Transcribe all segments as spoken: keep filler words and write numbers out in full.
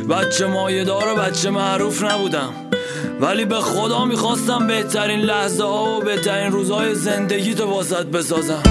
بچه مایه دار و بچه معروف نبودم، ولی به خدا میخواستم بهترین لحظه ها و بهترین روزهای زندگی تو واسط بسازم.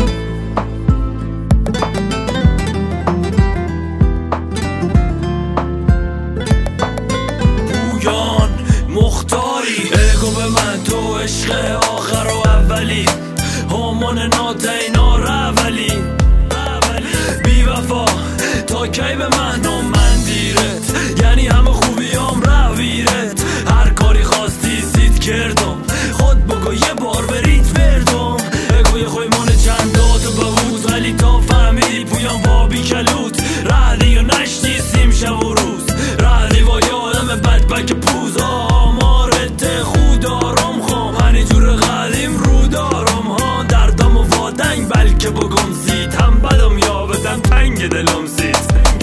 پویان مختاری اگو به من تو عشق آخر و اولی، همان ناتینا رولی بی وفا تا کی به من و من دیرت، یعنی همه خوبیام رویرت. هر کاری خواستی سید کردم، خود بگو یه بار برید وردم. اگوی خوی مونه چند داتو ببود، ولی تا فهمیدی پویان بابی کلوت. رهدی و نشتی سیم شب و روز، رهدی و یادم بدبک پوز. آمارت خود دارم خوام، هنی جور قدیم رو دارم ها. دردم و وادنگ بلکه بگم سید، هم بدم یا بدم تنگ دلم سید.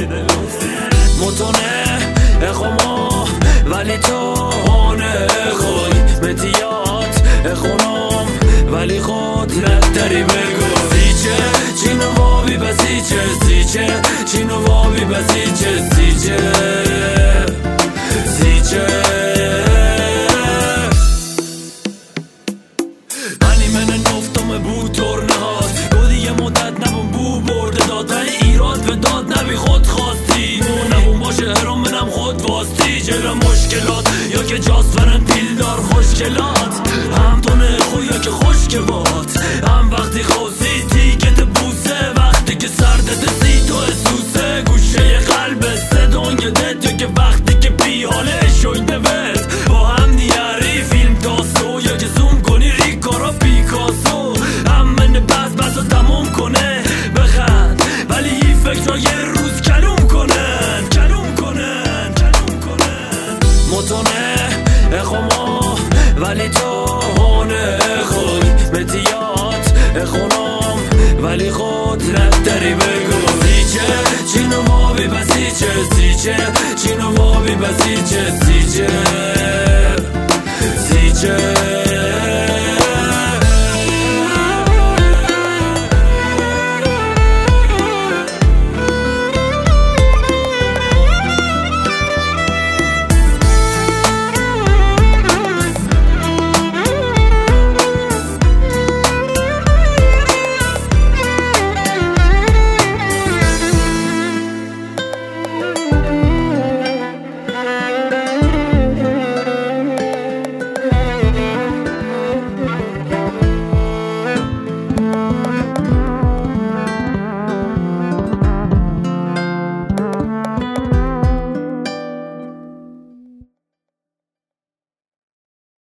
متونه اخوما ولی تو هانه خوی متیات اخونم، ولی خود نداری بگو سیچه چینو وابی بسیچه سیچه چینو وابی بسیچه سیچه سیچه منی من نفتم بود ترنه هاست، دو دیگه مدت نبون بو برده داد، ولی ایراد و داد نبی خود خواستی. نبون باشه هرام منم خود واستی، جلو مشکلات یا که جاسفرن پیلدار خوشگلات. هم تونه خویا که خوشگه باد، هم وقتی خوزی تیکت بوسه، وقتی که سردت سی تو اسوسه. گوشه قلب صدانگ دت، یا که وقتی که بی حاله شویده بد. با هم نیاری فیلم تاسو، یا که زوم کنی ریکارا پیکاسو. هم من بس بس رو تموم کنه بخند، ولی این فکر رو یه روز کلوم کنن کلوم کنن کلوم کنن. متونه اخوما ولی تو هونه خوی متیات اخونم، ولی خود نداری بگو سیچه چینو وابی بسیچه سیچه چینو وابی بسیچه سیچه